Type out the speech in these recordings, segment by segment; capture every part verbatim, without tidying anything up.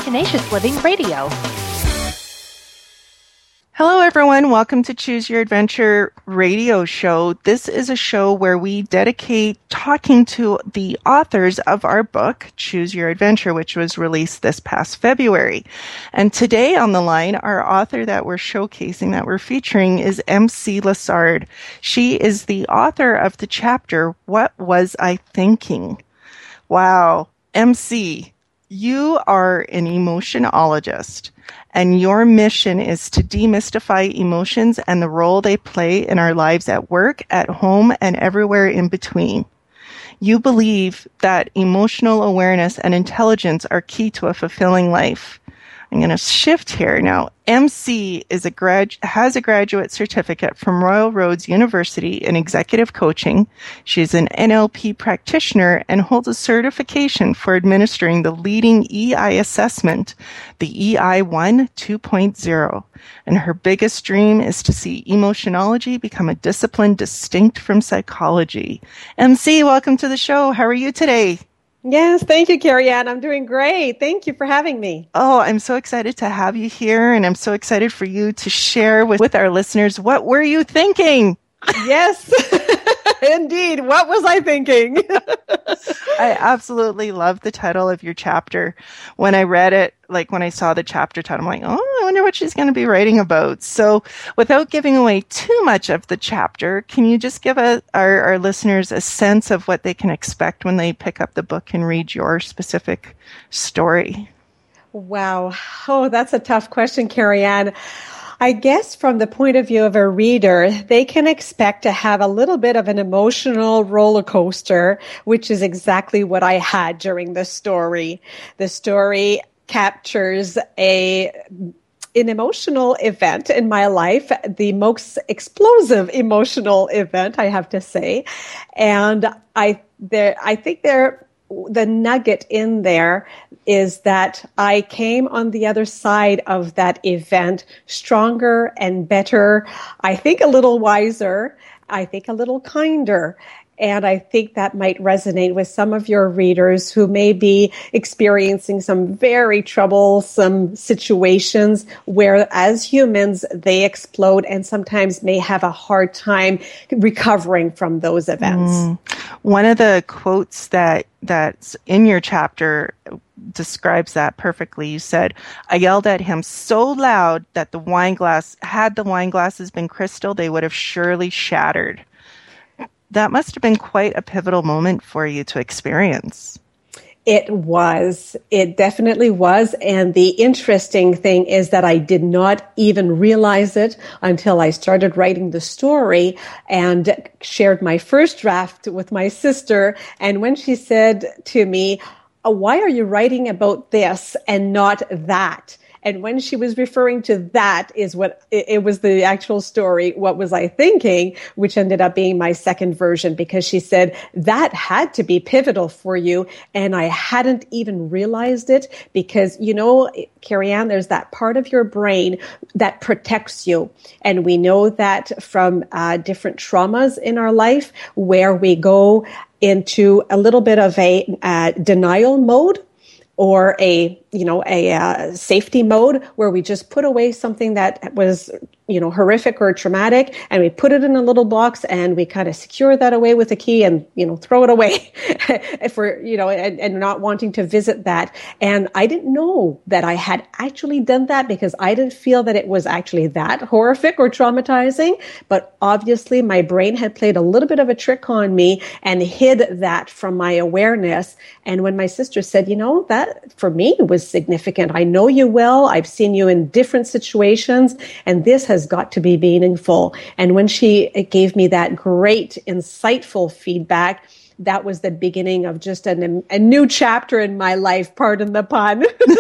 Tenacious Living Radio. Hello, everyone. Welcome to Choose Your Adventure radio show. This is a show where we dedicate talking to the authors of our book, Choose Your Adventure, which was released this past February. And today on the line, our author that we're showcasing, that we're featuring, is M C Lessard. She is the author of the chapter, What Was I Thinking? Wow. M C, you are an emotionologist. And your mission is to demystify emotions and the role they play in our lives at work, at home, and everywhere in between. You believe that emotional awareness and intelligence are key to a fulfilling life. I'm going to shift here. Now, M C is a grad, has a graduate certificate from Royal Roads University in executive coaching. She's an N L P practitioner and holds a certification for administering the leading E I assessment, the E I one two point oh. And her biggest dream is to see emotionology become a discipline distinct from psychology. M C, welcome to the show. How are you today? Yes, thank you, Carrie Ann. I'm doing great. Thank you for having me. Oh, I'm so excited to have you here, and I'm so excited for you to share with, with our listeners. What were you thinking? Yes, indeed. What was I thinking? I absolutely love the title of your chapter. When I read it, like when I saw the chapter title, I'm like, oh, I wonder what she's going to be writing about. So without giving away too much of the chapter, can you just give a, our, our listeners a sense of what they can expect when they pick up the book and read your specific story? Wow. Oh, that's a tough question, Carrie Ann. I guess from the point of view of a reader, they can expect to have a little bit of an emotional roller coaster, which is exactly what I had during the story. The story captures a an emotional event in my life, the most explosive emotional event, I have to say. And I there I think there the nugget in there is that I came on the other side of that event stronger and better, I think a little wiser, I think a little kinder. And I think that might resonate with some of your readers who may be experiencing some very troublesome situations where, as humans, they explode and sometimes may have a hard time recovering from those events. Mm. One of the quotes that that's in your chapter describes that perfectly. You said, I yelled at him so loud that the wine glass, had the wine glasses been crystal, they would have surely shattered. That must have been quite a pivotal moment for you to experience. It was. It definitely was. And the interesting thing is that I did not even realize it until I started writing the story and shared my first draft with my sister. And when she said to me, why are you writing about this and not that? And when she was referring to that is what it, it was the actual story. What was I thinking? Which ended up being my second version, because she said that had to be pivotal for you. And I hadn't even realized it because, you know, Carrie Ann, there's that part of your brain that protects you. And we know that from uh, different traumas in our life where we go into a little bit of a uh, denial mode, or a, you know, a uh, safety mode where we just put away something that was, you know, horrific or traumatic, and we put it in a little box and we kind of secure that away with a key and, you know, throw it away if we're, you know, and, and not wanting to visit that. And I didn't know that I had actually done that because I didn't feel that it was actually that horrific or traumatizing. But obviously my brain had played a little bit of a trick on me and hid that from my awareness. And when my sister said, you know, that for me was significant. I know you well. I've seen you in different situations, and this has got to be meaningful. And when she gave me that great, insightful feedback, that was the beginning of just an, a new chapter in my life, pardon the pun.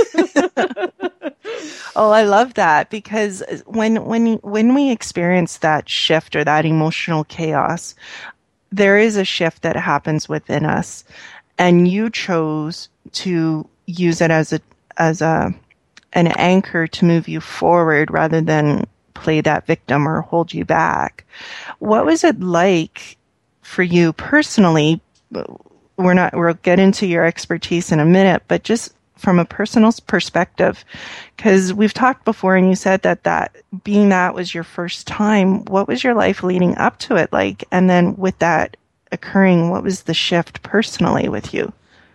Oh, I love that, because when when when we experience that shift or that emotional chaos, there is a shift that happens within us, and you chose to use it as a as a an anchor to move you forward rather than play that victim or hold you back. What was it like for you personally? We're not we'll get into your expertise in a minute, but just from a personal perspective, because we've talked before and you said that that being that was your first time, what was your life leading up to it like? And then with that occurring, what was the shift personally with you?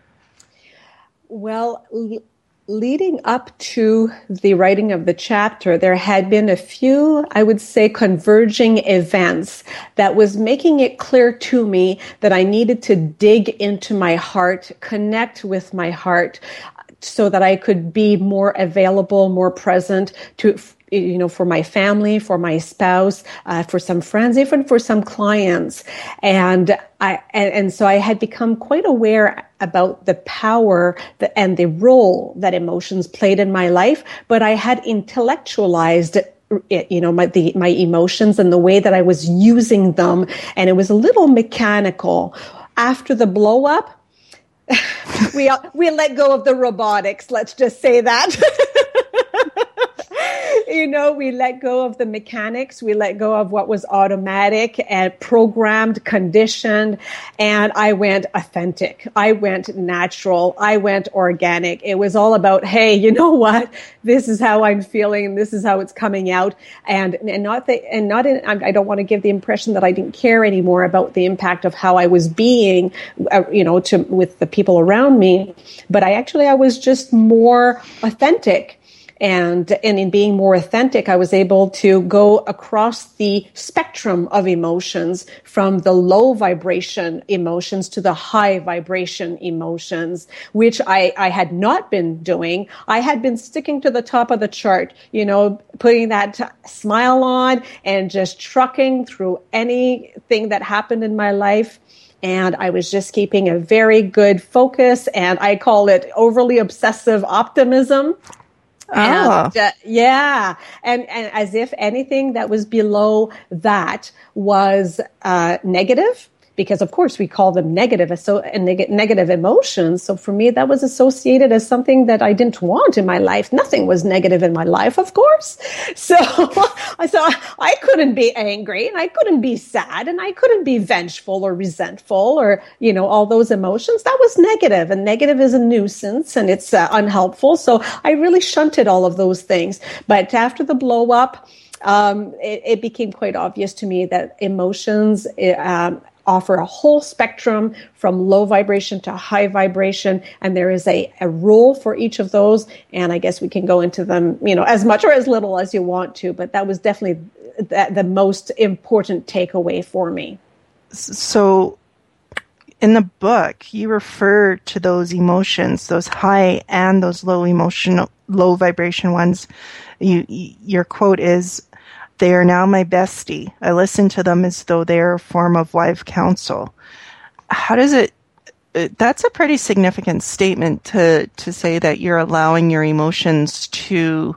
Well, le- leading up to the writing of the chapter, there had been a few, I would say, converging events that was making it clear to me that I needed to dig into my heart, connect with my heart, so that I could be more available, more present to, you know, for my family, for my spouse, uh, for some friends, even for some clients. And I, and, and so I had become quite aware about the power that, and the role that emotions played in my life, but I had intellectualized it, you know, my, the, my emotions and the way that I was using them. And it was a little mechanical. After the blow up, we we let go of the robotics. Let's just say that. You know, we let go of the mechanics. We let go of what was automatic and programmed, conditioned. And I went authentic. I went natural. I went organic. It was all about, hey, you know what? This is how I'm feeling. This is how it's coming out. And, and not that, and not in, I don't want to give the impression that I didn't care anymore about the impact of how I was being, uh, you know, to, with the people around me. But I actually, I was just more authentic. And, and in being more authentic, I was able to go across the spectrum of emotions, from the low vibration emotions to the high vibration emotions, which I, I had not been doing. I had been sticking to the top of the chart, you know, putting that t- smile on and just trucking through anything that happened in my life. And I was just keeping a very good focus, and I call it overly obsessive optimism. Oh. And, uh, yeah. And, and as if anything that was below that was uh, negative, because of course we call them negative, so, neg- negative emotions. So for me, that was associated as something that I didn't want in my life. Nothing was negative in my life, of course. So, so I couldn't be angry, and I couldn't be sad, and I couldn't be vengeful or resentful, or, you know, all those emotions. That was negative, and negative is a nuisance, and it's uh, unhelpful. So I really shunted all of those things. But after the blow up, um, it, it became quite obvious to me that emotions, um, offer a whole spectrum from low vibration to high vibration. And there is a, a rule for each of those. And I guess we can go into them, you know, as much or as little as you want to, but that was definitely the, the most important takeaway for me. So in the book, you refer to those emotions, those high and those low emotional, low vibration ones. You, your quote is, "They are now my bestie. I listen to them as though they are a form of live counsel." How does it, that's a pretty significant statement to, to say that you're allowing your emotions to,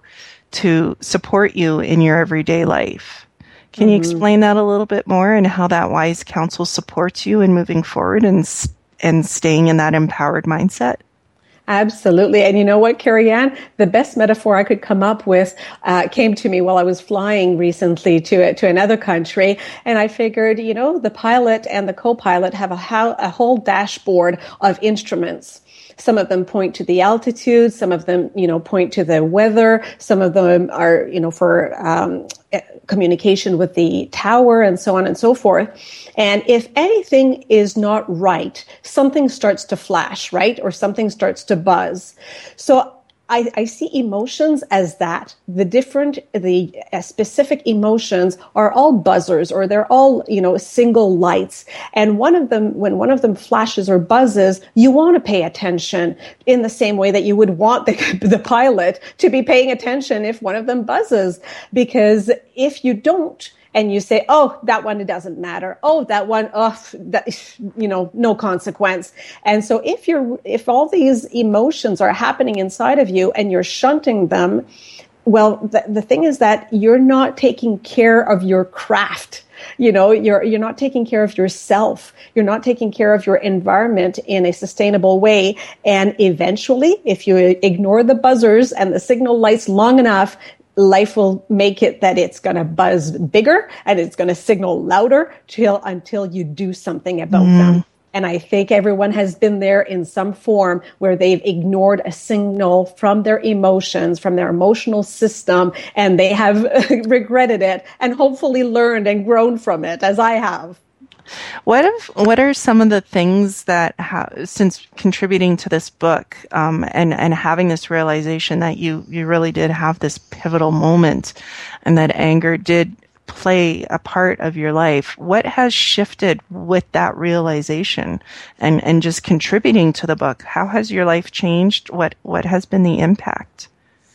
to support you in your everyday life. Can mm-hmm. you explain that a little bit more, and how that wise counsel supports you in moving forward and, and staying in that empowered mindset? Absolutely. And you know what, Carrie Ann? The best metaphor I could come up with uh, came to me while I was flying recently to to another country. And I figured, you know, the pilot and the co-pilot have a, how, a whole dashboard of instruments. Some of them point to the altitude. Some of them, you know, point to the weather. Some of them are, you know, for um, communication with the tower, and so on and so forth. And if anything is not right, something starts to flash, right? Or something starts to buzz. So I, I see emotions as that. The different, the uh, specific emotions are all buzzers, or they're all, you know, single lights. And one of them, when one of them flashes or buzzes, you want to pay attention in the same way that you would want the, the pilot to be paying attention if one of them buzzes. Because if you don't, and you say, oh, that one, it doesn't matter. Oh, that one, oh, that, you know, no consequence. And so if you're, if all these emotions are happening inside of you and you're shunting them, well, the, the thing is that you're not taking care of your craft. You know, you're, you're not taking care of yourself. You're not taking care of your environment in a sustainable way. And eventually, if you ignore the buzzers and the signal lights long enough, life will make it that it's going to buzz bigger and it's going to signal louder till until you do something about mm. them. And I think everyone has been there in some form where they've ignored a signal from their emotions, from their emotional system, and they have regretted it and hopefully learned and grown from it, as I have. What if, what are some of the things that, ha- since contributing to this book um, and and having this realization that you you really did have this pivotal moment, and that anger did play a part of your life, what has shifted with that realization and and just contributing to the book? How has your life changed? What what has been the impact?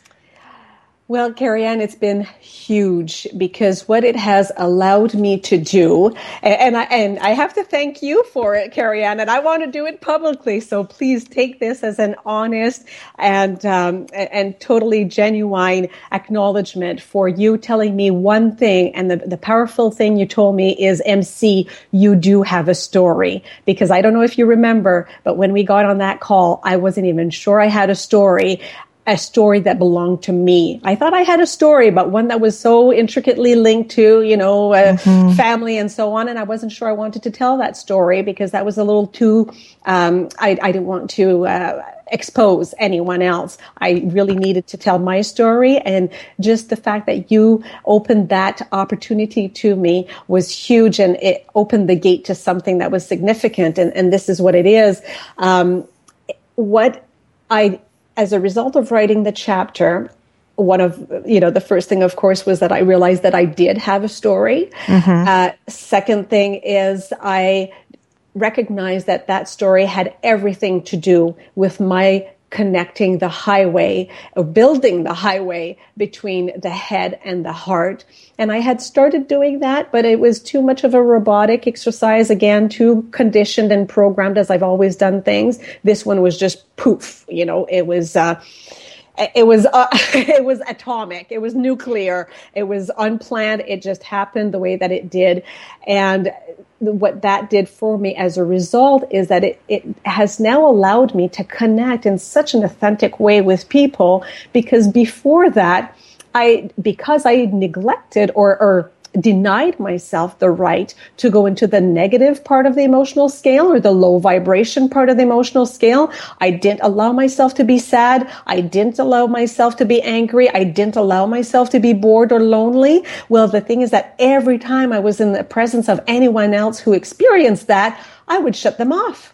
Well, Carrie Ann, it's been huge because what it has allowed me to do, and, and I and I have to thank you for it, Carrie Ann, and I want to do it publicly. So please take this as an honest and um, and totally genuine acknowledgement for you telling me one thing, and the the powerful thing you told me is, M C, you do have a story. Because I don't know if you remember, but when we got on that call, I wasn't even sure I had a story. A story that belonged to me. I thought I had a story, but one that was so intricately linked to, you know, uh, mm-hmm. family and so on. And I wasn't sure I wanted to tell that story because that was a little too, um, I, I didn't want to uh, expose anyone else. I really needed to tell my story. And just the fact that you opened that opportunity to me was huge. And it opened the gate to something that was significant. And, and this is what it is. Um, what I, As a result of writing the chapter, one of, you know, the first thing, of course, was that I realized that I did have a story. Mm-hmm. Uh, second thing is I recognized that that story had everything to do with my connecting the highway or building the highway between the head and the heart. And I had started doing that, but it was too much of a robotic exercise, again, too conditioned and programmed as I've always done things. This one was just poof, you know, it was, uh, it was, uh, it was atomic. It was nuclear. It was unplanned. It just happened the way that it did. And what that did for me as a result is that it, it has now allowed me to connect in such an authentic way with people, because before that, I, because I neglected or, or denied myself the right to go into the negative part of the emotional scale or the low vibration part of the emotional scale. I didn't allow myself to be sad. I didn't allow myself to be angry. I didn't allow myself to be bored or lonely. Well, the thing is that every time I was in the presence of anyone else who experienced that, I would shut them off.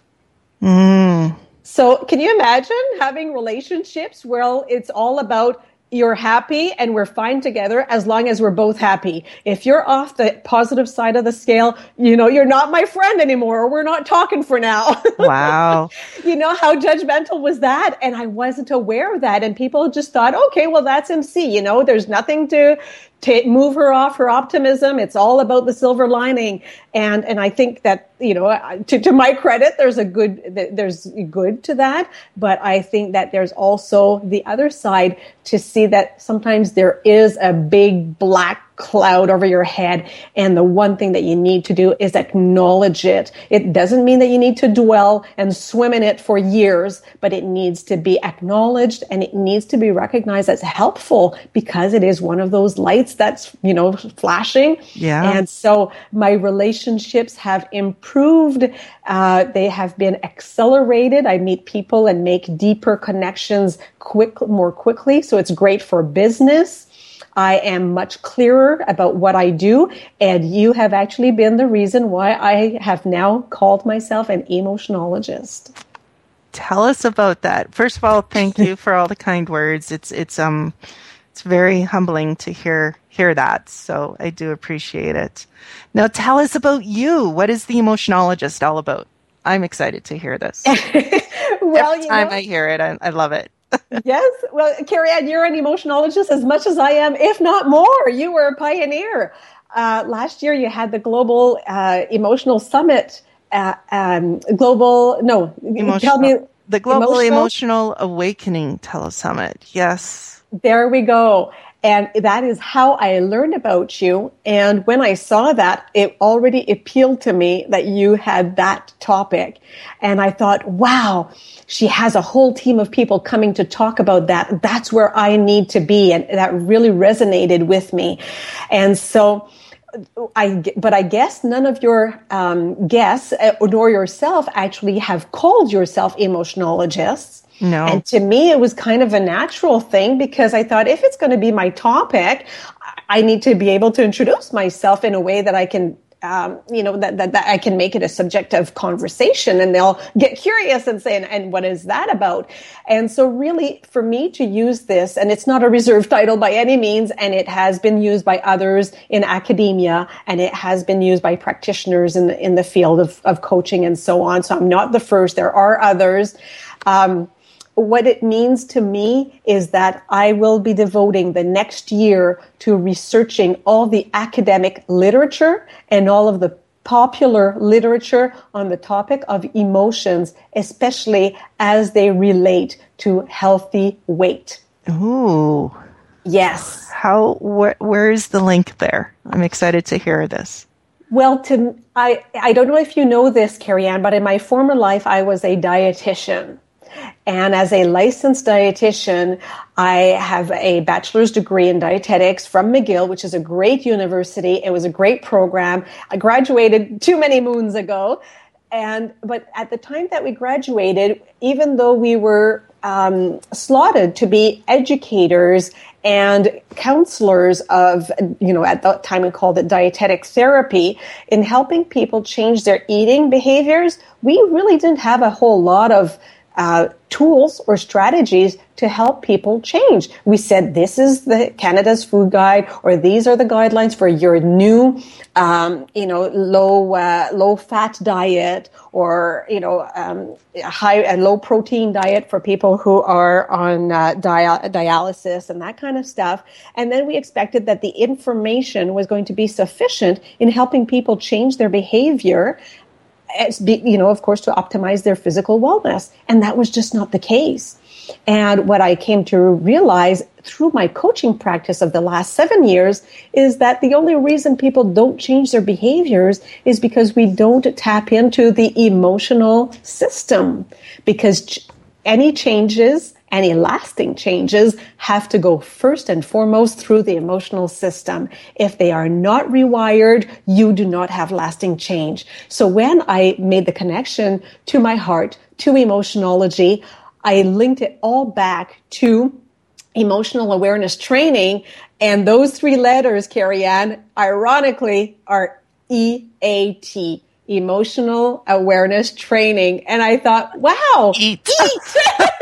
Mm. So can you imagine having relationships where it's all about you're happy and we're fine together as long as we're both happy. If you're off the positive side of the scale, you know, you're not my friend anymore, or we're not talking for now. Wow. You know, how judgmental was that? And I wasn't aware of that. And people just thought, okay, well, that's M C. You know, there's nothing to, to move her off her optimism. It's all about the silver lining. And, and I think that, you know, to, to my credit, there's a good, there's good to that. But I think that there's also the other side to see that sometimes there is a big black cloud over your head. And the one thing that you need to do is acknowledge it. It doesn't mean that you need to dwell and swim in it for years, but it needs to be acknowledged and it needs to be recognized as helpful, because it is one of those lights that's, you know, flashing. Yeah. And so my relationships have improved. Uh, they have been accelerated. I meet people and make deeper connections quick, more quickly. So it's great for business. I am much clearer about what I do, and you have actually been the reason why I have now called myself an emotionologist. Tell us about that. First of all, thank you for all the kind words. It's it's um it's very humbling to hear hear that. So I do appreciate it. Now tell us about you. What is the emotionologist all about? I'm excited to hear this. Well, Every time you know, I hear it, I, I love it. Yes. Well, Carrie Ann, you're an emotionologist as much as I am, if not more. You were a pioneer. Uh, last year, you had the Global uh, Emotional Summit. Uh, um, global, no, emotional, tell me. The Global Emotional, Emotional Awakening Telesummit. Yes. There we go. And that is how I learned about you. And when I saw that, it already appealed to me that you had that topic. And I thought, wow, she has a whole team of people coming to talk about that. That's where I need to be. And that really resonated with me. And so I, but I guess none of your um, guests uh, nor yourself actually have called yourself emotionologists. No. And to me, it was kind of a natural thing because I thought if it's going to be my topic, I need to be able to introduce myself in a way that I can Um, you know, that, that, that I can make it a subject of conversation, and they'll get curious and say, and, and what is that about? And so really for me to use this, and it's not a reserved title by any means, and it has been used by others in academia, and it has been used by practitioners in the, in the field of, of coaching and so on. So I'm not the first. There are others. Um, What it means to me is that I will be devoting the next year to researching all the academic literature and all of the popular literature on the topic of emotions, especially as they relate to healthy weight. Ooh. Yes. How, wh- where is the link there? I'm excited to hear this. Well, to, I, I don't know if you know this, Carrie Ann, but in my former life, I was a dietitian. And as a licensed dietitian, I have a bachelor's degree in dietetics from McGill, which is a great university. It was a great program. I graduated too many moons ago. And, but at the time that we graduated, even though we were um, slotted to be educators and counselors of, you know, at that time we called it dietetic therapy, in helping people change their eating behaviors, we really didn't have a whole lot of Uh, tools or strategies to help people change. We said, this is the Canada's food guide, or these are the guidelines for your new, um, you know, low, uh, low fat diet, or, you know, um, high and low protein diet for people who are on uh, dia- dialysis and that kind of stuff. And then we expected that the information was going to be sufficient in helping people change their behavior, as be, you know, of course, to optimize their physical wellness. And that was just not the case. And what I came to realize through my coaching practice of the last seven years is that the only reason people don't change their behaviors is because we don't tap into the emotional system. Because ch- any changes, any lasting changes, have to go first and foremost through the emotional system. If they are not rewired, you do not have lasting change. So when I made the connection to my heart, to emotionology, I linked it all back to emotional awareness training. And those three letters, Carrie Ann, ironically, are E A T. Emotional Awareness Training. And I thought, wow, Eat. eat.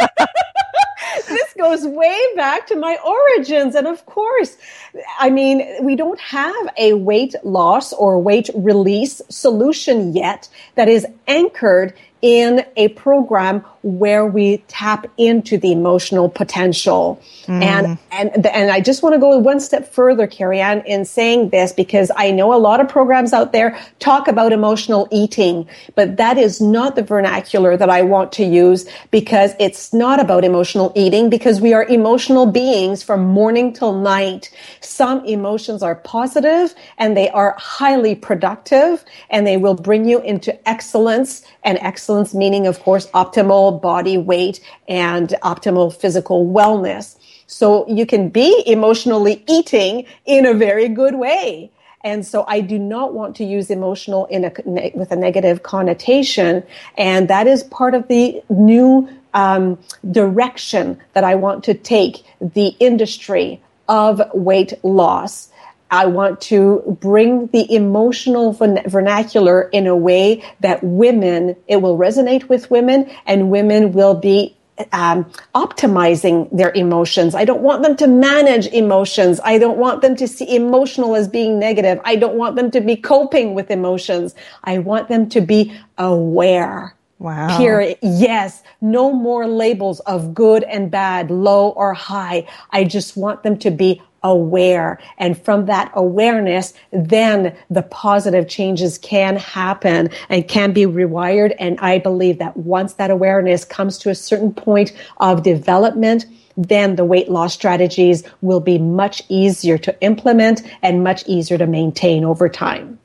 This goes way back to my origins. And of course, I mean, we don't have a weight loss or weight release solution yet that is anchored in a program where we tap into the emotional potential. Mm. And, and, and I just want to go one step further, Carrie Ann, in saying this, because I know a lot of programs out there talk about emotional eating, but that is not the vernacular that I want to use, because it's not about emotional eating, because we are emotional beings from morning till night. Some emotions are positive and they are highly productive, and they will bring you into excellence, and excellence meaning, of course, optimal body weight and optimal physical wellness. So you can be emotionally eating in a very good way. And so I do not want to use emotional in a, with a negative connotation. And that is part of the new um, direction that I want to take the industry of weight loss. I want to bring the emotional vernacular in a way that women, it will resonate with women, and women will be um, optimizing their emotions. I don't want them to manage emotions. I don't want them to see emotional as being negative. I don't want them to be coping with emotions. I want them to be aware. Wow. Period. Yes. No more labels of good and bad, low or high. I just want them to be aware. And from that awareness, then the positive changes can happen and can be rewired. And I believe that once that awareness comes to a certain point of development, then the weight loss strategies will be much easier to implement and much easier to maintain over time.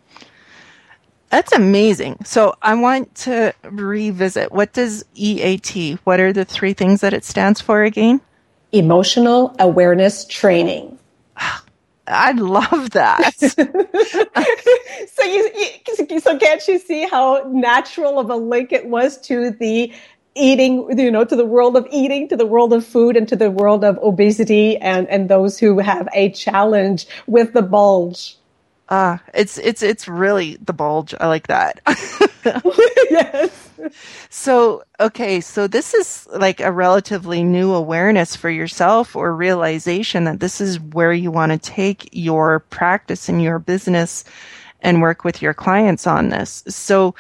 That's amazing. So I want to revisit. What does E A T? What are the three things that it stands for again? Emotional Awareness Training. I love that. so you, you, so can't you see how natural of a link it was to the eating, you know, to the world of eating, to the world of food, and to the world of obesity and, and those who have a challenge with the bulge. Uh, it's, it's, it's really the bulge. I like that. Yes. So, okay. So this is like a relatively new awareness for yourself or realization that this is where you want to take your practice and your business and work with your clients on this. So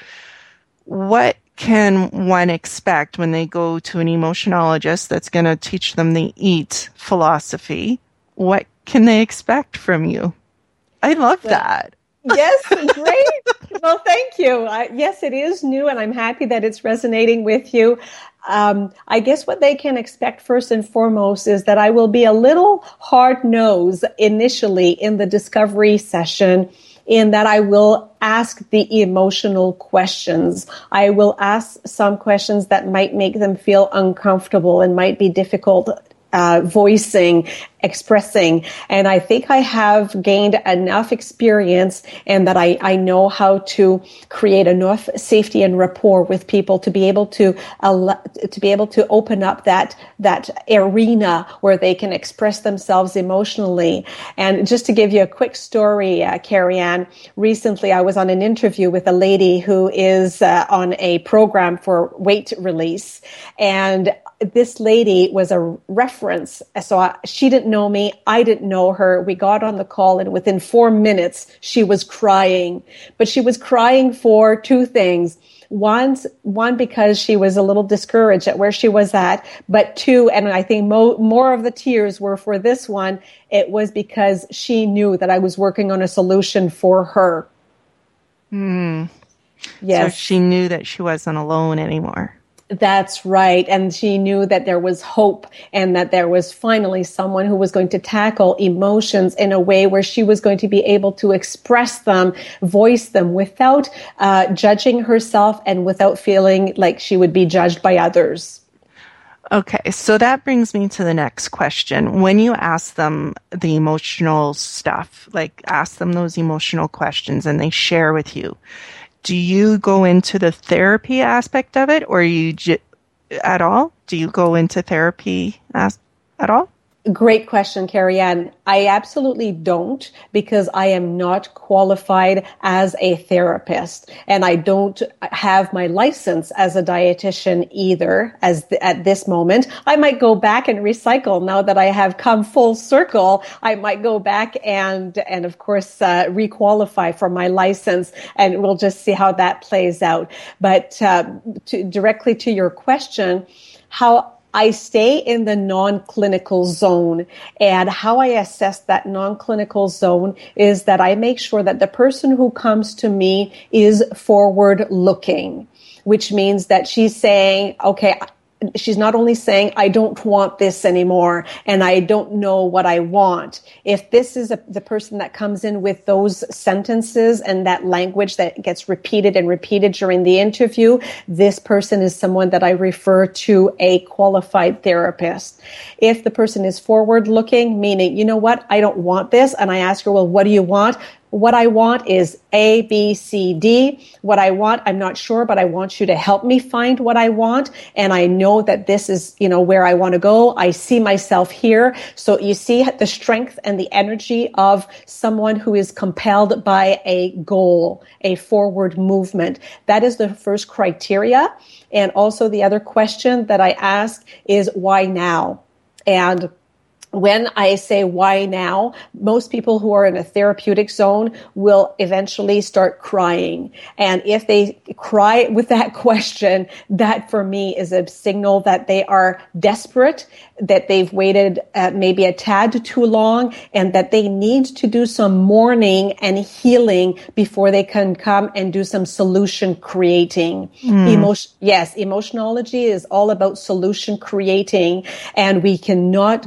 what can one expect when they go to an emotionologist that's going to teach them the EAT philosophy? What can they expect from you? I love well, that. Yes, great. Well, thank you. I, yes, it is new, and I'm happy that it's resonating with you. Um, I guess what they can expect first and foremost is that I will be a little hard-nosed initially in the discovery session, in that I will ask the emotional questions. I will ask some questions that might make them feel uncomfortable and might be difficult uh, voicing, expressing. And I think I have gained enough experience and that I, I know how to create enough safety and rapport with people to be able to uh, to be able to open up that that arena where they can express themselves emotionally. And just to give you a quick story, uh, Carrie Ann, recently I was on an interview with a lady who is uh, on a program for weight release, and this lady was a reference. So I, she didn't know me. I didn't know her. We got on the call, and within four minutes, she was crying. But she was crying for two things. One, one because she was a little discouraged at where she was at. But two, and I think mo- more of the tears were for this one, it was because she knew that I was working on a solution for her. Hmm. Yes. So she knew that she wasn't alone anymore. That's right. And she knew that there was hope and that there was finally someone who was going to tackle emotions in a way where she was going to be able to express them, voice them without uh, judging herself and without feeling like she would be judged by others. Okay, so that brings me to the next question. When you ask them the emotional stuff, like ask them those emotional questions and they share with you, do you go into the therapy aspect of it, or you j- at all? Do you go into therapy as- at all? Great question, Carrie Ann. I absolutely don't, because I am not qualified as a therapist, and I don't have my license as a dietitian either. As th- at this moment, I might go back and recycle. Now that I have come full circle, I might go back and and of course uh, requalify for my license, and we'll just see how that plays out. But uh, to, directly to your question, how I stay in the non-clinical zone, and how I assess that non-clinical zone is that I make sure that the person who comes to me is forward-looking, which means that she's saying, okay, she's not only saying, I don't want this anymore and I don't know what I want. If this is a, the person that comes in with those sentences and that language that gets repeated and repeated during the interview, this person is someone that I refer to a qualified therapist. If the person is forward looking, meaning, you know what, I don't want this, and I ask her, well, what do you want? What I want is A, B, C, D. What I want, I'm not sure, but I want you to help me find what I want. And I know that this is, you know, where I want to go. I see myself here. So you see the strength and the energy of someone who is compelled by a goal, a forward movement. That is the first criteria. And also the other question that I ask is, why now? And when I say why now, most people who are in a therapeutic zone will eventually start crying. And if they cry with that question, that for me is a signal that they are desperate, that they've waited uh, maybe a tad too long, and that they need to do some mourning and healing before they can come and do some solution creating. Mm. Emotion, yes, emotionology is all about solution creating, and we cannot go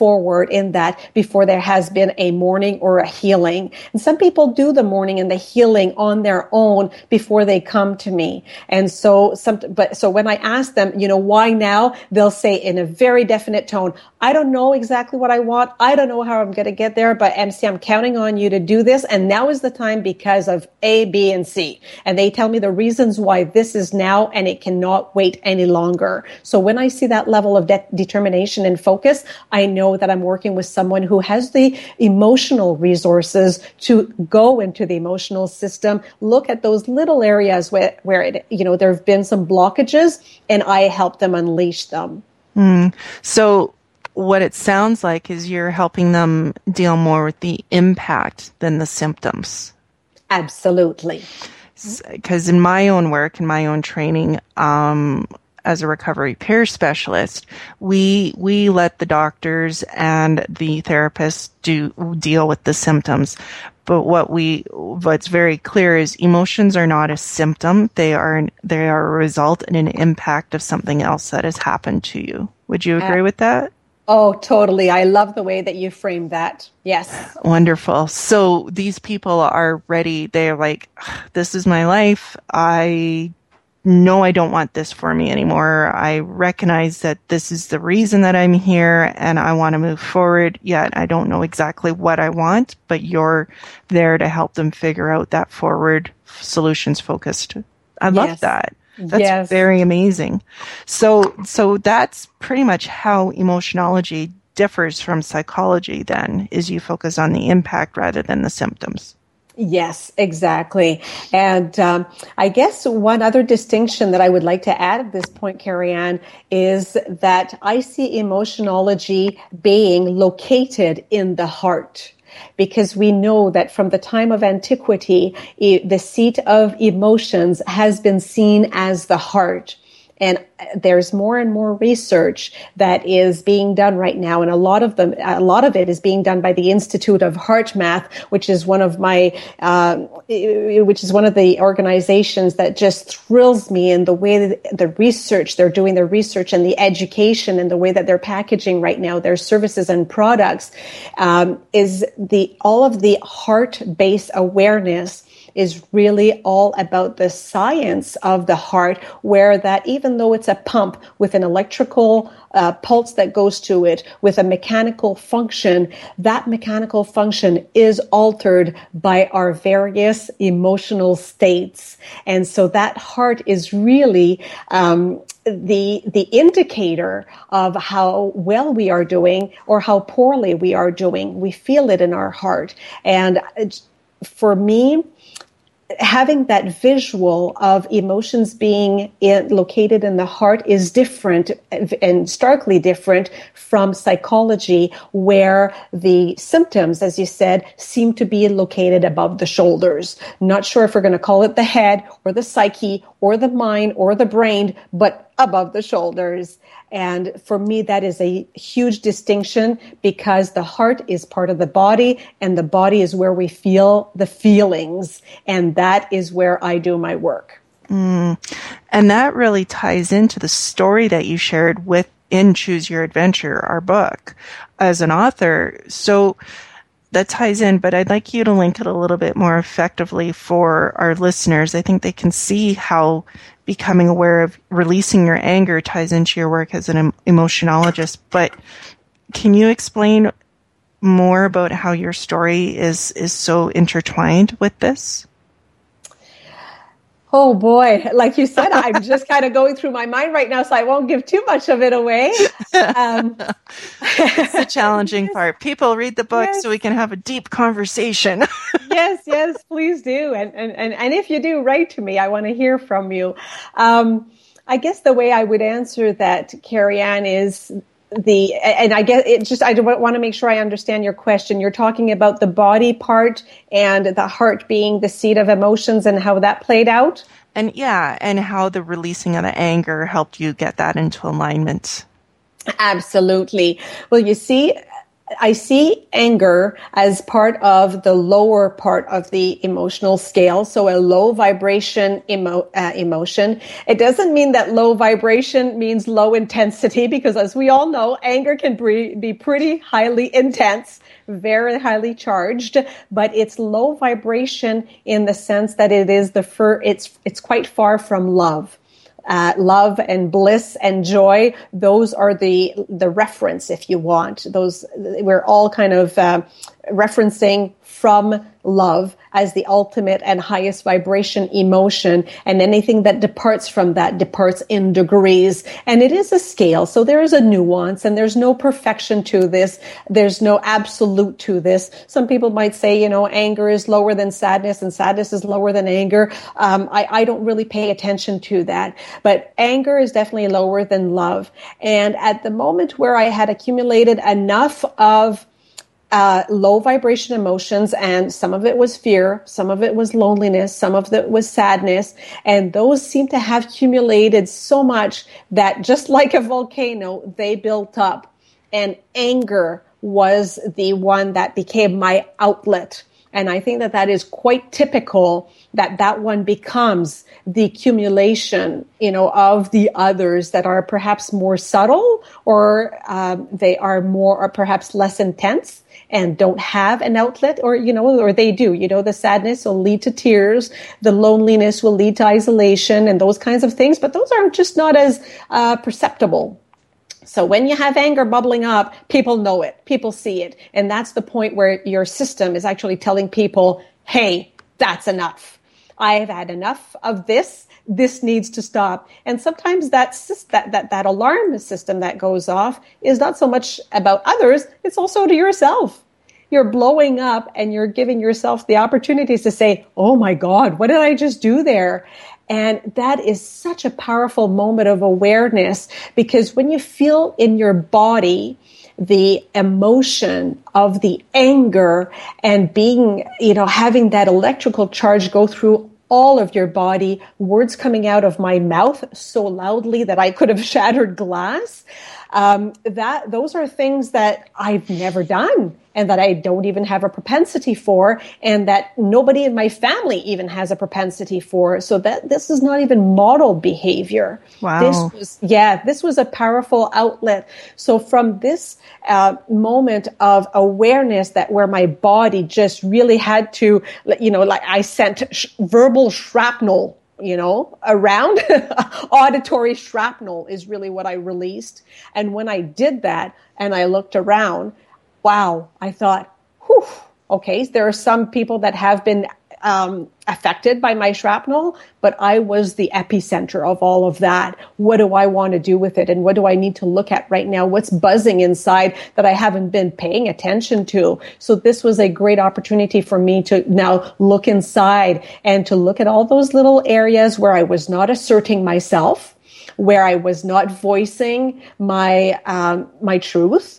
forward in that before there has been a mourning or a healing. And some people do the mourning and the healing on their own before they come to me. And so some, but so when I ask them, you know, why now? They'll say in a very definite tone, I don't know exactly what I want. I don't know how I'm going to get there, but M C, I'm counting on you to do this. And now is the time because of A, B, and C. And they tell me the reasons why this is now and it cannot wait any longer. So when I see that level of de- determination and focus, I know that I'm working with someone who has the emotional resources to go into the emotional system, look at those little areas where, where it, you know, there have been some blockages, and I help them unleash them. Mm. So what it sounds like is you're helping them deal more with the impact than the symptoms. Absolutely. Because in my own work, in my own training, um, as a recovery peer specialist, we we let the doctors and the therapists do deal with the symptoms. But what we what's very clear is emotions are not a symptom; they are an, they are a result and an impact of something else that has happened to you. Would you agree uh, with that? Oh, totally. I love the way that you framed that. Yes. Wonderful. So these people are ready. They're like, this is my life. I know I don't want this for me anymore. I recognize that this is the reason that I'm here and I want to move forward, yet I don't know exactly what I want, but you're there to help them figure out that forward solutions focused. I love yes. that. That's yes. very amazing. So, so that's pretty much how emotionology differs from psychology then, is you focus on the impact rather than the symptoms. Yes, exactly. And um, I guess one other distinction that I would like to add at this point, Carrie-Anne, is that I see emotionology being located in the heart. Because we know that from the time of antiquity, the seat of emotions has been seen as the heart. And there's more and more research that is being done right now. And a lot of them, a lot of it is being done by the Institute of Heart Math, which is one of my, uh, which is one of the organizations that just thrills me in the way that the research, they're doing their research and the education and the way that they're packaging right now their services and products, um, is the, all of the heart-based awareness is really all about the science of the heart, where that even though it's a pump with an electrical uh, pulse that goes to it, with a mechanical function, that mechanical function is altered by our various emotional states. And so that heart is really um, the the indicator of how well we are doing or how poorly we are doing. We feel it in our heart. And for me, having that visual of emotions being in, located in the heart is different and starkly different from psychology, where the symptoms, as you said, seem to be located above the shoulders. Not sure if we're going to call it the head or the psyche or the mind or the brain, but above the shoulders. And for me, that is a huge distinction, because the heart is part of the body and the body is where we feel the feelings. And that is where I do my work. Mm. And that really ties into the story that you shared within Choose Your Adventure, our book, as an author. So that ties in, but I'd like you to link it a little bit more effectively for our listeners. I think they can see how becoming aware of releasing your anger ties into your work as an emotionologist. But can you explain more about how your story is, is so intertwined with this? Oh boy, like you said, I'm just kind of going through my mind right now, so I won't give too much of it away. Um, it's the challenging part. People read the book yes. so we can have a deep conversation. yes, yes, please do. And, and, and, and if you do, write to me. I want to hear from you. Um, I guess the way I would answer that, Carrie-Anne, is the, and I guess it just, I want to make sure I understand your question. You're talking about the body part and the heart being the seat of emotions and how that played out? And yeah, and how the releasing of the anger helped you get that into alignment. Absolutely. Well, you see, I see anger as part of the lower part of the emotional scale, so a low vibration emo- uh, emotion. It doesn't mean that low vibration means low intensity, because as we all know, anger can be, be pretty highly intense, very highly charged, but it's low vibration in the sense that it is the fir- it's it's quite far from love. Uh, love and bliss and joy, those are the the reference, if you want. Those, we're all kind of uh, referencing from love as the ultimate and highest vibration emotion, and anything that departs from that departs in degrees. And it is a scale, so there is a nuance, and there's no perfection to this. There's no absolute to this. Some people might say, you know, anger is lower than sadness, and sadness is lower than anger. Um, I, I don't really pay attention to that, but anger is definitely lower than love. And at the moment where I had accumulated enough of Uh, low vibration emotions, and some of it was fear, some of it was loneliness, some of it was sadness, and those seem to have accumulated so much that just like a volcano, they built up, and anger was the one that became my outlet. And I think that that is quite typical, that that one becomes the accumulation, you know, of the others that are perhaps more subtle, or um, they are more, or perhaps less intense, and don't have an outlet, or, you know, or they do, you know, the sadness will lead to tears, the loneliness will lead to isolation and those kinds of things, but those are just not as uh, perceptible. So when you have anger bubbling up, people know it, people see it. And that's the point where your system is actually telling people, hey, that's enough. I've had enough of this. This needs to stop. And sometimes that, that, that, that alarm system that goes off is not so much about others, it's also to yourself. You're blowing up and you're giving yourself the opportunities to say, oh my God, what did I just do there? And that is such a powerful moment of awareness, because when you feel in your body the emotion of the anger and being, you know, having that electrical charge go through all of your body, words coming out of my mouth so loudly that I could have shattered glass. Um, that those are things that I've never done, and that I don't even have a propensity for, and that nobody in my family even has a propensity for. So that this is not even model behavior. Wow. This was, yeah, this was a powerful outlet. So from this uh, moment of awareness, that where my body just really had to, you know, like I sent sh- verbal shrapnel, you know, around. Auditory shrapnel is really what I released. And when I did that and I looked around, wow, I thought, whew, okay, there are some people that have been um, affected by my shrapnel, but I was the epicenter of all of that. What do I want to do with it? And what do I need to look at right now? What's buzzing inside that I haven't been paying attention to? So this was a great opportunity for me to now look inside and to look at all those little areas where I was not asserting myself, where I was not voicing my um, my truth,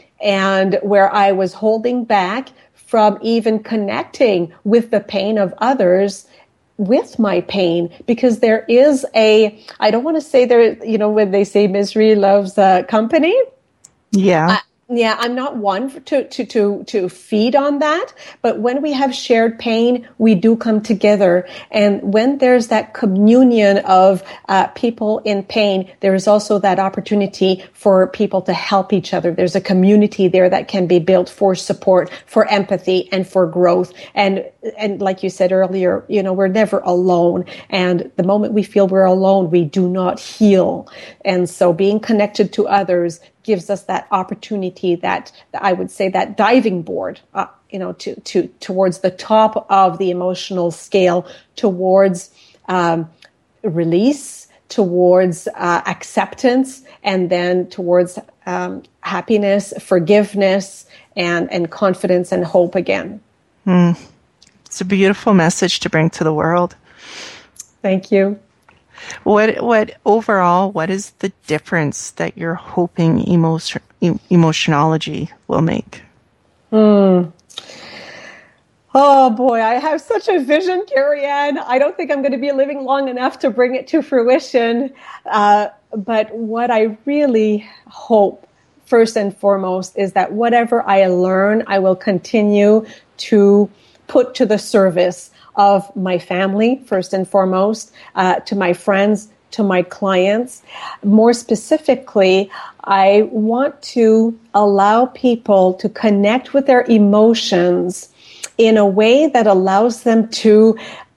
and where I was holding back from even connecting with the pain of others with my pain, because there is a, I don't want to say there, you know, when they say misery loves uh, company. Yeah. Uh, Yeah, I'm not one to, to, to, to feed on that, but when we have shared pain, we do come together. And when there's that communion of uh, people in pain, there is also that opportunity for people to help each other. There's a community there that can be built for support, for empathy, and for growth. And, and like you said earlier, you know, we're never alone. And the moment we feel we're alone, we do not heal. And so being connected to others gives us that opportunity, that I would say that diving board, uh, you know, to, to, towards the top of the emotional scale, towards um, release, towards uh, acceptance, and then towards um, happiness, forgiveness, and, and confidence and hope again. Mm. It's a beautiful message to bring to the world. Thank you. What, what overall, what is the difference that you're hoping emotion, emotionology will make? Hmm. Oh boy, I have such a vision, Carrie Ann. I don't think I'm going to be living long enough to bring it to fruition. Uh, but what I really hope first and foremost is that whatever I learn, I will continue to put to the service of my family, first and foremost, uh, to my friends, to my clients. More specifically, I want to allow people to connect with their emotions in a way that allows them to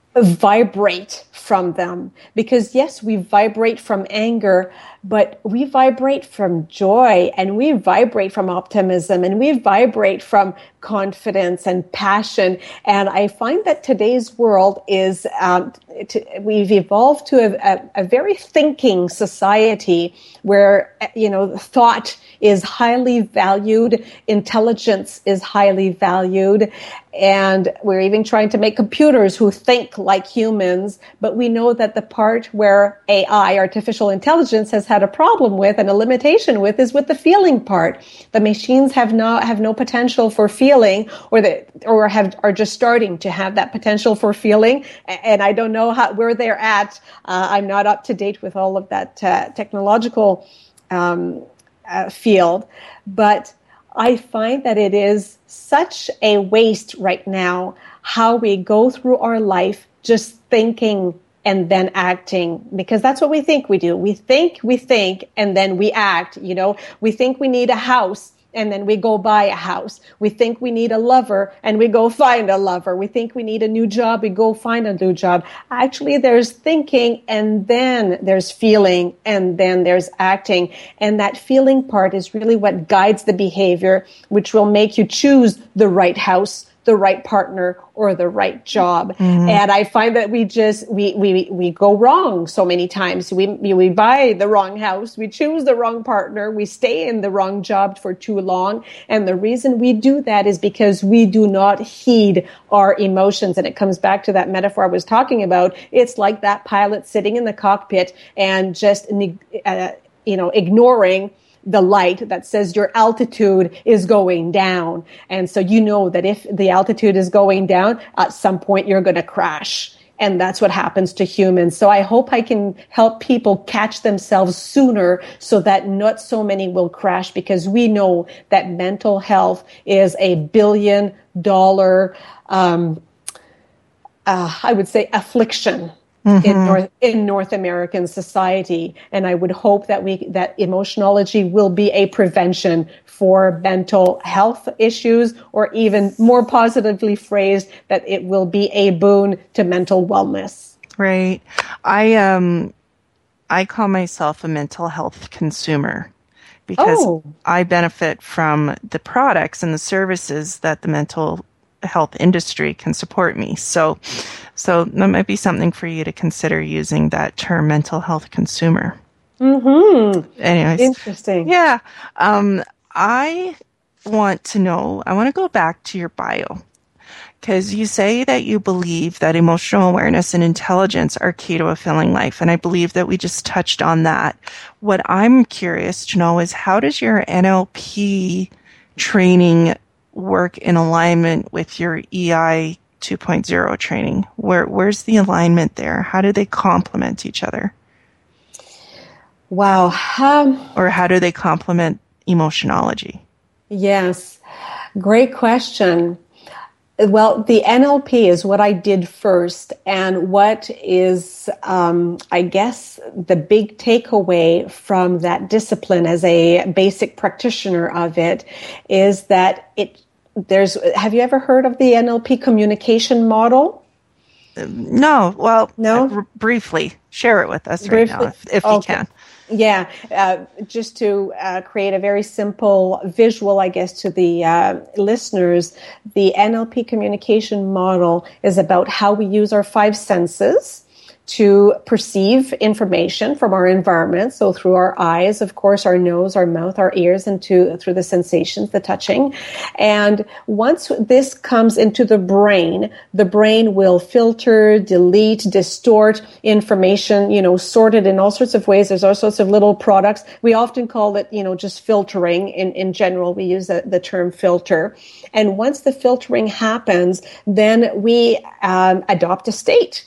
vibrate from them. Because yes, we vibrate from anger, but we vibrate from joy, and we vibrate from optimism, and we vibrate from confidence and passion. And I find that today's world is, um, to, we've evolved to a, a, a very thinking society where, you know, thought is highly valued, intelligence is highly valued, and we're even trying to make computers who think like humans. But we know that the part where A I, artificial intelligence, has had a problem with and a limitation with is with the feeling part. The machines have no have no potential for feeling, or the or have are just starting to have that potential for feeling. And I don't know how where they're at. Uh, I'm not up to date with all of that uh, technological um, uh, field, but I find that it is such a waste right now how we go through our life just thinking and then acting, because that's what we think we do. We think, we think, and then we act. You know, we think we need a house, and then we go buy a house. We think we need a lover, and we go find a lover. We think we need a new job, we go find a new job. Actually, there's thinking, and then there's feeling, and then there's acting. And that feeling part is really what guides the behavior, which will make you choose the right house, the right partner, or the right job. Mm-hmm. And I find that we just, we, we, we go wrong so many times. We, we buy the wrong house, we choose the wrong partner, we stay in the wrong job for too long. And the reason we do that is because we do not heed our emotions. And it comes back to that metaphor I was talking about. It's like that pilot sitting in the cockpit and just, uh, you know, ignoring the light that says your altitude is going down. And so you know that if the altitude is going down, at some point you're going to crash. And that's what happens to humans. So I hope I can help people catch themselves sooner so that not so many will crash, because we know that mental health is a billion dollar, um, uh, I would say, affliction. Mm-hmm. in North in North American society. And I would hope that we that Emotionology will be a prevention for mental health issues, or even more positively phrased, that it will be a boon to mental wellness. Right. I um I call myself a mental health consumer, because oh. I benefit from the products and the services that the mental health industry can support me. So, so that might be something for you to consider, using that term, mental health consumer. Mm-hmm. Anyways. Interesting. Yeah. Um, I want to know, I want to go back to your bio, because you say that you believe that emotional awareness and intelligence are key to a fulfilling life. And I believe that we just touched on that. What I'm curious to know is, how does your N L P training work in alignment with your E I two point oh training? Where where's the alignment there? How do they complement each other? Wow. Um, or how do they complement Emotionology? Yes. Great question. Well, the N L P is what I did first, and what is, um, I guess, the big takeaway from that discipline as a basic practitioner of it is that it there's. Have you ever heard of the N L P communication model? No. Well, no. Uh, briefly share it with us briefly? right now, if, if okay. you can. Yeah, uh, just to uh, create a very simple visual, I guess, to the uh, listeners, the N L P communication model is about how we use our five senses to perceive information from our environment. So through our eyes, of course, our nose, our mouth, our ears, and to, through the sensations, the touching. And once this comes into the brain, the brain will filter, delete, distort information, you know, sort it in all sorts of ways. There's all sorts of little products. We often call it, you know, just filtering. In, in general, we use the, the term filter. And once the filtering happens, then we um, adopt a state.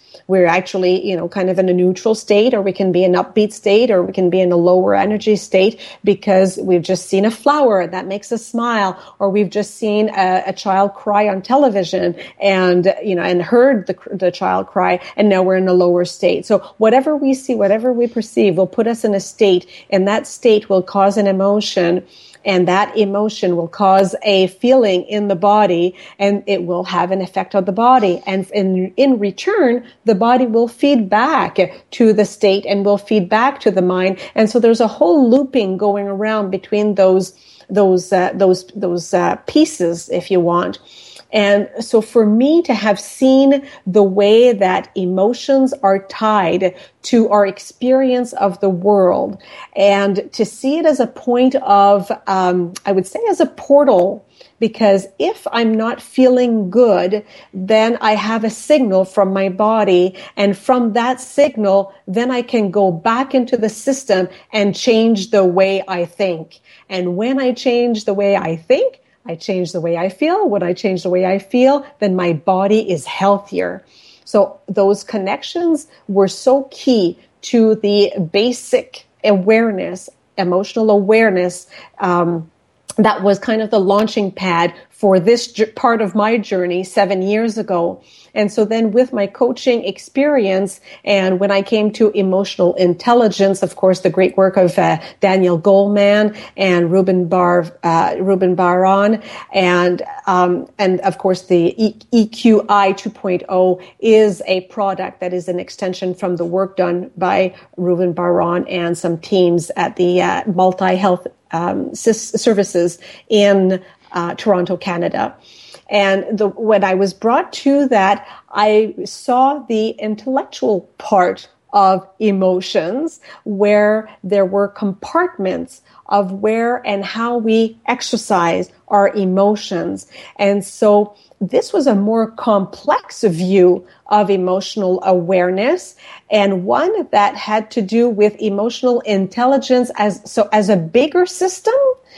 We're actually, you know, kind of in a neutral state, or we can be in an upbeat state, or we can be in a lower energy state because we've just seen a flower that makes us smile, or we've just seen a, a child cry on television and, you know, and heard the, the child cry, and now we're in a lower state. So whatever we see, whatever we perceive will put us in a state, and that state will cause an emotion. And that emotion will cause a feeling in the body, and it will have an effect on the body. And in, in return, the body will feed back to the state and will feed back to the mind. And so there's a whole looping going around between those those uh, those those uh, pieces, if you want. And so for me to have seen the way that emotions are tied to our experience of the world, and to see it as a point of, um, I would say as a portal, because if I'm not feeling good, then I have a signal from my body, and from that signal, then I can go back into the system and change the way I think. And when I change the way I think, I change the way I feel. When I change the way I feel, then my body is healthier. So those connections were so key to the basic awareness, emotional awareness, um, that was kind of the launching pad for this j- part of my journey seven years ago. And so then with my coaching experience, and when I came to emotional intelligence, of course, the great work of uh, Daniel Goleman and Ruben Bar, uh, Ruben Baron, and um, and of course the e- E Q I two point oh is a product that is an extension from the work done by Ruben Baron and some teams at the uh, Multi Health um, Services in uh, Toronto, Canada. And the, when I was brought to that, I saw the intellectual part of emotions, where there were compartments of where and how we exercise our emotions. And so this was a more complex view of emotional awareness, and one that had to do with emotional intelligence as so as a bigger system.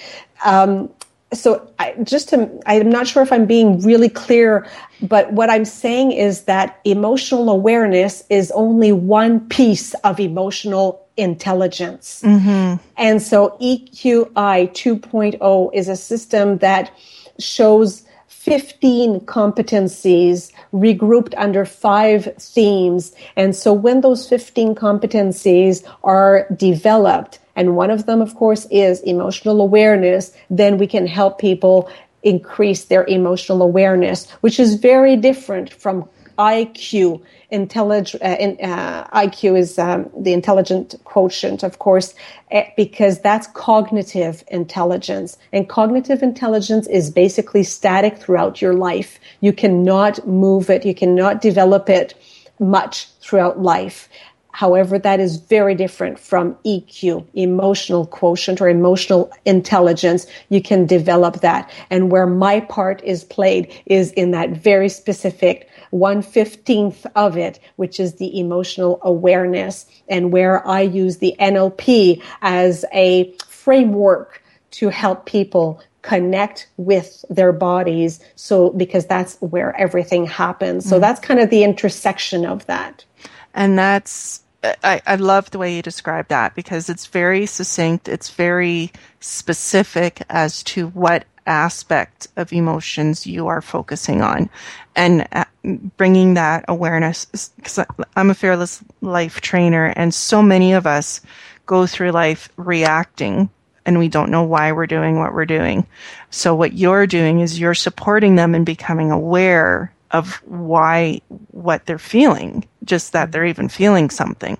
Um, So I, just to, I'm not sure if I'm being really clear, but what I'm saying is that emotional awareness is only one piece of emotional intelligence. Mm-hmm. And so E Q I two point oh is a system that shows fifteen competencies regrouped under five themes. And so when those fifteen competencies are developed, and one of them, of course, is emotional awareness, then we can help people increase their emotional awareness, which is very different from I Q. Intellig- uh, in, uh, I Q is um, the intelligent quotient, of course, uh, because that's cognitive intelligence. And cognitive intelligence is basically static throughout your life. You cannot move it. You cannot develop it much throughout life. However, that is very different from E Q, emotional quotient or emotional intelligence. You can develop that. And where my part is played is in that very specific one fifteenth of it, which is the emotional awareness, and where I use the N L P as a framework to help people connect with their bodies. So, because that's where everything happens. So that's kind of the intersection of that. And that's, I, I love the way you describe that, because it's very succinct. It's very specific as to what aspect of emotions you are focusing on, and uh, bringing that awareness. Because I'm a Fearless Life trainer, and so many of us go through life reacting, and we don't know why we're doing what we're doing. So what you're doing is you're supporting them in becoming aware of why, what they're feeling, just that they're even feeling something.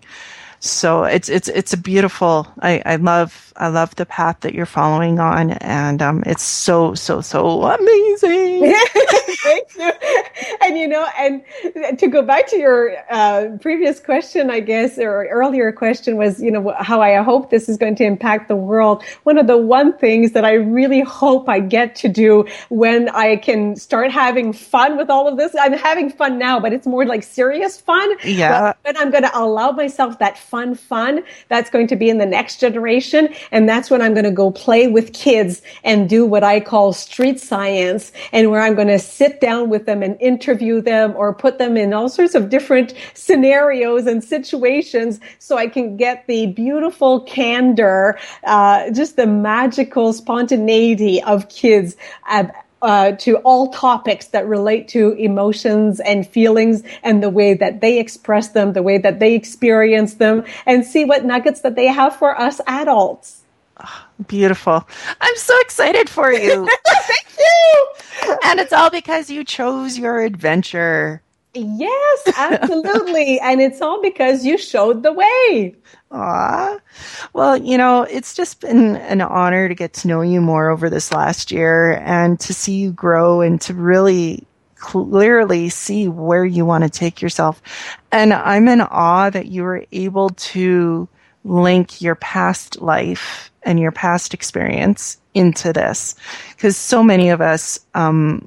So it's it's it's a beautiful. I, I love I love the path that you're following on, and um, it's so so so amazing. Thank you. And you know, and to go back to your uh, previous question, I guess, or earlier question was, you know, how I hope this is going to impact the world. One of the one things that I really hope I get to do when I can start having fun with all of this. I'm having fun now, but it's more like serious fun. Yeah. But I'm going to allow myself that fun, fun, that's going to be in the next generation. And that's when I'm going to go play with kids and do what I call street science, and where I'm going to sit down with them and interview them or put them in all sorts of different scenarios and situations so I can get the beautiful candor, uh, just the magical spontaneity of kids uh, uh, to all topics that relate to emotions and feelings and the way that they express them, the way that they experience them, and see what nuggets that they have for us adults. Oh, beautiful. I'm so excited for you. Thank you. And it's all because you chose your adventure. Yes, absolutely. And it's all because you showed the way. Aw. Well, you know, it's just been an honor to get to know you more over this last year and to see you grow and to really clearly see where you want to take yourself. And I'm in awe that you were able to link your past life and your past experience into this. Because so many of us, um,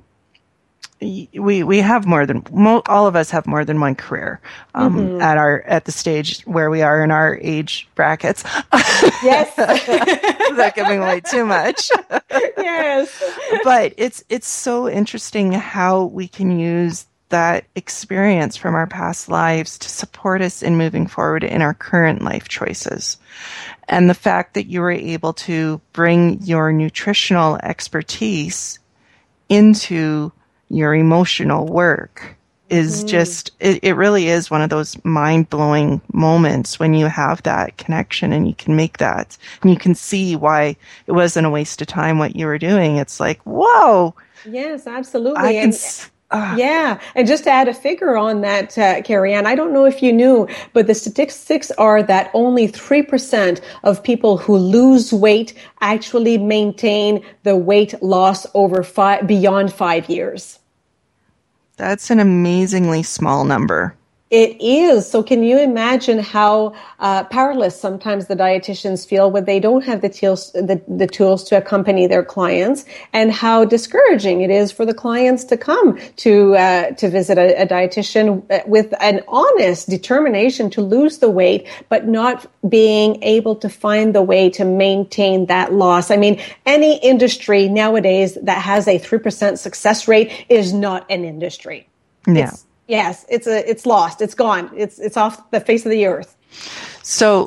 we we have more than mo- all of us have more than one career um, mm-hmm. at our at the stage where we are in our age brackets. Yes, without giving away too much. Yes, but it's it's so interesting how we can use that experience from our past lives to support us in moving forward in our current life choices. And the fact that you were able to bring your nutritional expertise into your emotional work is mm. just, it, it really is one of those mind-blowing moments when you have that connection and you can make that and you can see why it wasn't a waste of time what you were doing. It's like, whoa. Yes, absolutely. I can and, s- uh, yeah. And just to add a figure on that, uh, Carrie Ann, I don't know if you knew, but the statistics are that only three percent of people who lose weight actually maintain the weight loss over five, beyond five years. That's an amazingly small number. It is. So can you imagine how uh, powerless sometimes the dietitians feel when they don't have the tools, the, the tools to accompany their clients, and how discouraging it is for the clients to come to uh, to visit a, a dietitian with an honest determination to lose the weight, but not being able to find the way to maintain that loss. I mean, any industry nowadays that has a three percent success rate is not an industry. Yeah. It's, Yes, it's a, it's lost. It's gone. It's, it's off the face of the earth. So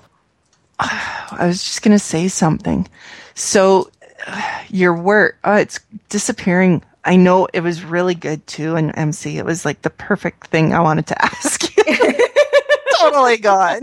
I was just going to say something. So uh, your work, uh, it's disappearing. I know it was really good too. And M C, it was like the perfect thing I wanted to ask you. Totally gone.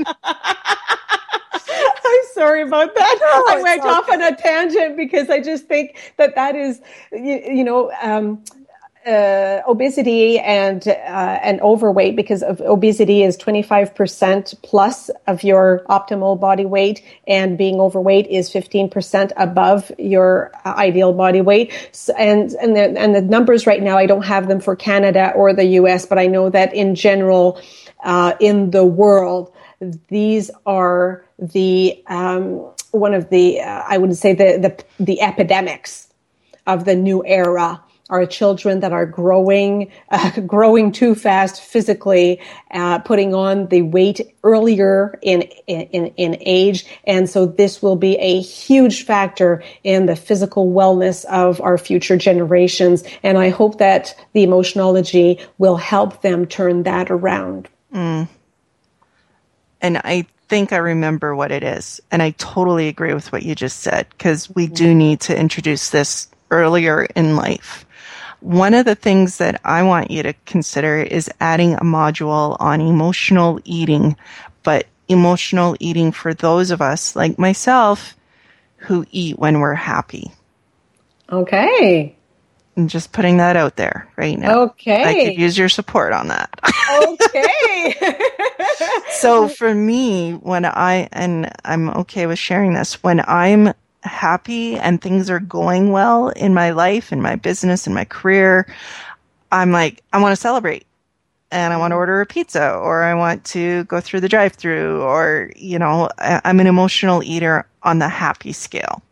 I'm sorry about that. No, I went off on a tangent because I just think that that is, you, you know, um, Uh, obesity and uh, and overweight, because of obesity is twenty-five percent plus of your optimal body weight, and being overweight is fifteen percent above your uh, ideal body weight. So, and and the, and the numbers right now, I don't have them for Canada or the U S, but I know that in general, uh, in the world, these are the um, one of the uh, I would say the the the epidemics of the new era. Are children that are growing, uh, growing too fast physically, uh, putting on the weight earlier in, in, in age. And so this will be a huge factor in the physical wellness of our future generations. And I hope that the Emotionology will help them turn that around. Mm. And I think I remember what it is. And I totally agree with what you just said, because we do need to introduce this earlier in life. One of the things that I want you to consider is adding a module on emotional eating, but emotional eating for those of us like myself who eat when we're happy. Okay. I'm just putting that out there right now. Okay. I could use your support on that. Okay. So for me, when I, and I'm okay with sharing this, when I'm happy and things are going well in my life, in my business, in my career, I'm like, I want to celebrate and I want to order a pizza, or I want to go through the drive-through, or, you know, I, I'm an emotional eater on the happy scale.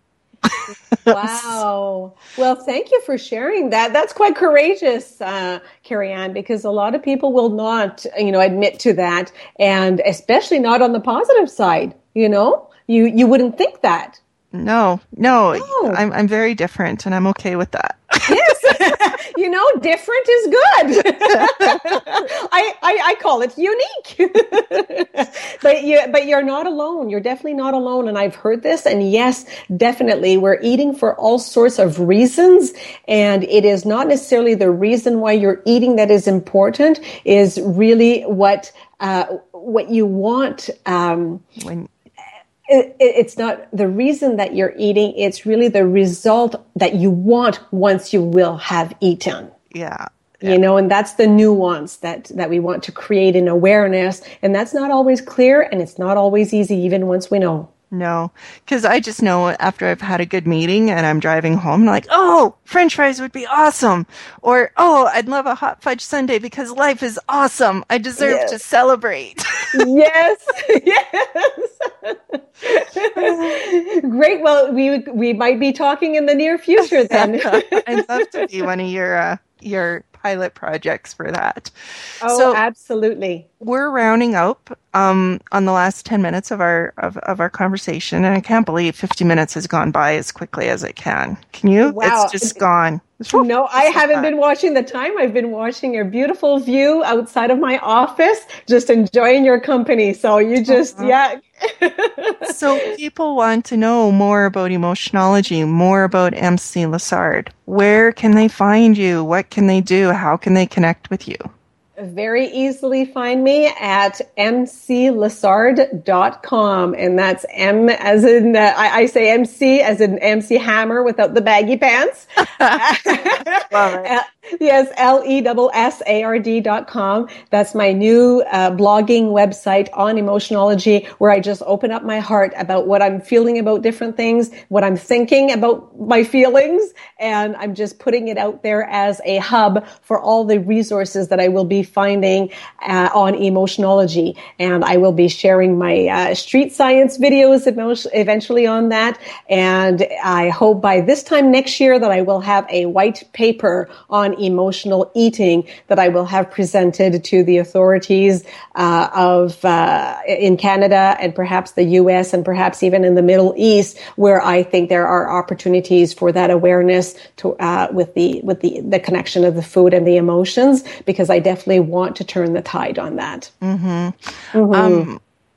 Wow. Well, thank you for sharing that. That's quite courageous, uh, Carrie Ann, because a lot of people will not, you know, admit to that, and especially not on the positive side. You know, you you wouldn't think that. No, no, No. I'm I'm very different, and I'm okay with that. Yes, you know, different is good. I, I I call it unique. But you but you're not alone. You're definitely not alone. And I've heard this. And yes, definitely, we're eating for all sorts of reasons, and it is not necessarily the reason why you're eating that is important. Is really what uh, what you want. Um, When It, it, it's not the reason that you're eating. It's really the result that you want once you will have eaten. yeah. You know, and that's the nuance that, that we want to create in awareness. And that's not always clear, and it's not always easy, even once we know. No, because I just know after I've had a good meeting and I'm driving home, I'm like, oh, French fries would be awesome. Or, oh, I'd love a hot fudge sundae because life is awesome. I deserve Yes. to celebrate. Yes, yes. Great. Well, we we might be talking in the near future then. I'd love to be one of your uh, your pilot projects for that. Oh, so absolutely. We're rounding up um, on the last ten minutes of our of, of our conversation, and I can't believe fifty minutes has gone by as quickly as it can. Can you? Wow. It's just gone. No, I haven't been watching the time. I've been watching your beautiful view outside of my office, just enjoying your company. So you just, uh-huh. yeah. So people want to know more about Emotionology, more about M C Lessard. Where can they find you? What can they do? How can they connect with you? Very easily find me at m c lessard dot com, and that's M as in, uh, I, I say M C as in M C Hammer without the baggy pants. Love it. Yes, L E S S A R D dot com. That's my new uh, blogging website on Emotionology, where I just open up my heart about what I'm feeling about different things, what I'm thinking about my feelings, and I'm just putting it out there as a hub for all the resources that I will be finding uh, on Emotionology. And I will be sharing my uh, street science videos eventually on that. And I hope by this time next year that I will have a white paper on emotional eating that I will have presented to the authorities uh, of uh, in Canada and perhaps the U S and perhaps even in the Middle East, where I think there are opportunities for that awareness to uh, with the with the the connection of the food and the emotions, because I definitely want to turn the tide on that. Mm-hmm. Mm-hmm. Um,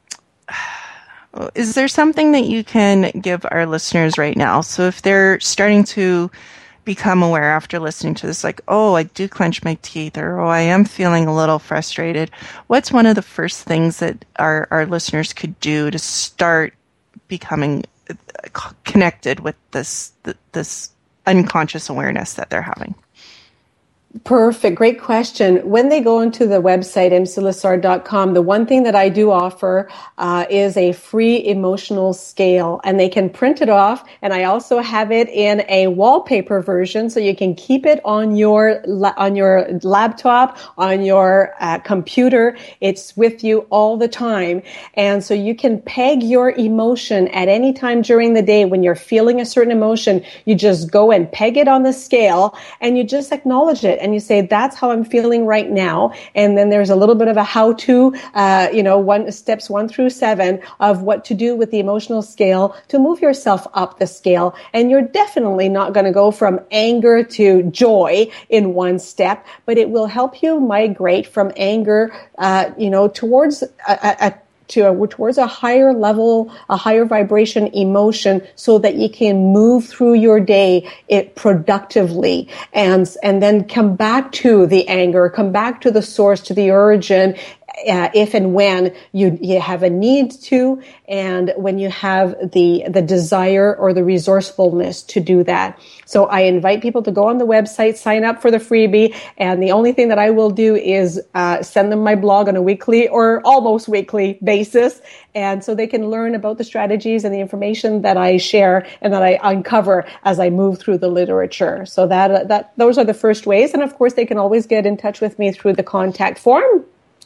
is there something that you can give our listeners right now? So if they're starting to become aware after listening to this, like, oh, I do clench my teeth, or oh, I am feeling a little frustrated, what's one of the first things that our, our listeners could do to start becoming connected with this this unconscious awareness that they're having? Perfect. Great question. When they go into the website, m c lessard dot com, the one thing that I do offer uh, is a free emotional scale, and they can print it off. And I also have it in a wallpaper version, so you can keep it on your on your laptop, on your uh, computer. It's with you all the time. And so you can peg your emotion at any time during the day. When you're feeling a certain emotion, you just go and peg it on the scale, and you just acknowledge it. And you say, that's how I'm feeling right now. And then there's a little bit of a how-to, uh, you know, one steps one through seven of what to do with the emotional scale to move yourself up the scale. And you're definitely not going to go from anger to joy in one step, but it will help you migrate from anger, uh, you know, towards a, a to a, towards a higher level, a higher vibration emotion, so that you can move through your day it productively, and and then come back to the anger, come back to the source, to the origin, uh, if and when you you have a need to, and when you have the the desire or the resourcefulness to do that. So I invite people to go on the website, sign up for the freebie, and the only thing that I will do is uh, send them my blog on a weekly or almost weekly basis, and so they can learn about the strategies and the information that I share and that I uncover as I move through the literature. So that that those are the first ways, and of course they can always get in touch with me through the contact form.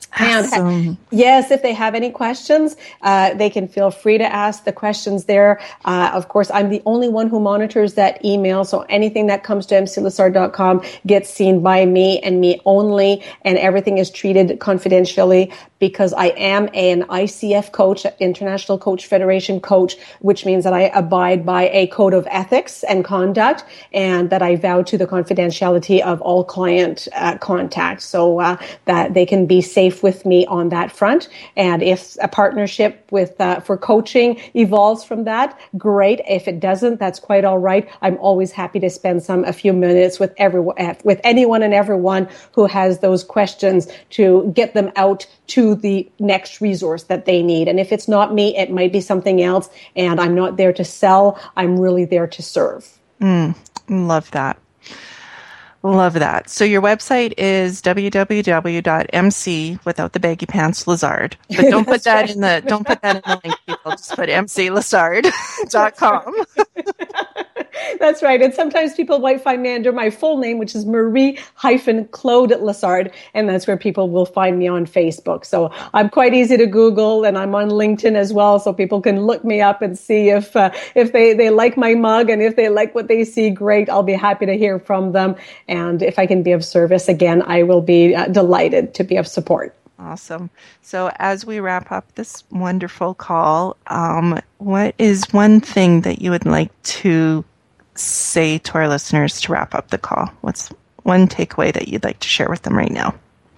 Awesome. And yes, if they have any questions, uh, they can feel free to ask the questions there. Uh, of course, I'm the only one who monitors that email, so anything that comes to m c lessard dot com gets seen by me and me only, and everything is treated confidentially because I am an I C F coach, International Coach Federation coach, which means that I abide by a code of ethics and conduct, and that I vow to the confidentiality of all client uh, contact, so uh, that they can be safe with me on that front. And if a partnership with uh, for coaching evolves from that, great. If it doesn't, that's quite all right. I'm always happy to spend some a few minutes with everyone, with anyone and everyone who has those questions to get them out to the next resource that they need. And if it's not me, it might be something else. And I'm not there to sell. I'm really there to serve. Mm, love that. Love that. So your website is w w w dot m c without the baggy pants Lessard. But don't put that right. in the don't put that in the link, people. Just put m c lessard dot com. That's right. And sometimes people might find me under my full name, which is Marie-Claude Lessard. And that's where people will find me on Facebook. So I'm quite easy to Google, and I'm on LinkedIn as well. So people can look me up and see if uh, if they, they like my mug, and if they like what they see, great. I'll be happy to hear from them. And if I can be of service, again, I will be uh, delighted to be of support. Awesome. So as we wrap up this wonderful call, um, what is one thing that you would like to say to our listeners to wrap up the call? What's one takeaway that you'd like to share with them right now?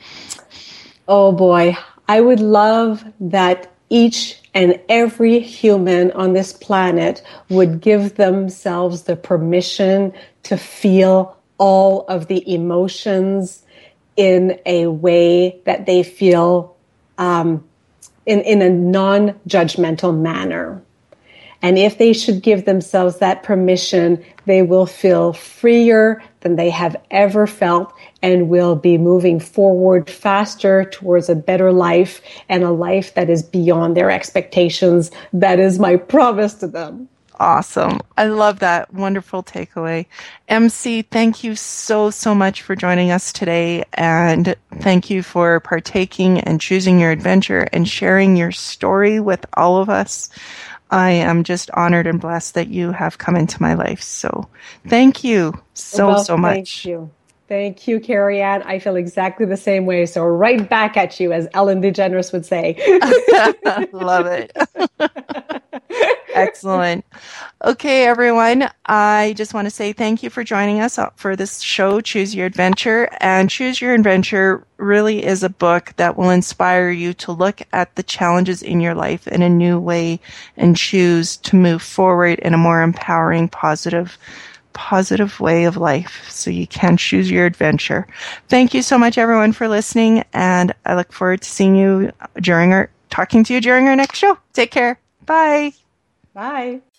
Oh boy, I would love that each and every human on this planet would give themselves the permission to feel all of the emotions in a way that they feel um, in, in a non-judgmental manner. And if they should give themselves that permission, they will feel freer than they have ever felt, and will be moving forward faster towards a better life, and a life that is beyond their expectations. That is my promise to them. Awesome. I love that. Wonderful takeaway. M C, thank you so, so much for joining us today. And thank you for partaking and choosing your adventure and sharing your story with all of us. I am just honored and blessed that you have come into my life. So thank you so, well, so much. Thank you. Thank you, Carrie Ann. I feel exactly the same way. So right back at you, as Ellen DeGeneres would say. Love it. Excellent. Okay, everyone. I just want to say thank you for joining us for this show, Choose Your Adventure. And Choose Your Adventure really is a book that will inspire you to look at the challenges in your life in a new way and choose to move forward in a more empowering, positive positive way of life, so you can choose your adventure. Thank you so much, everyone, for listening, and I look forward to seeing you during our talking to you during our next show. Take care. Bye. Bye.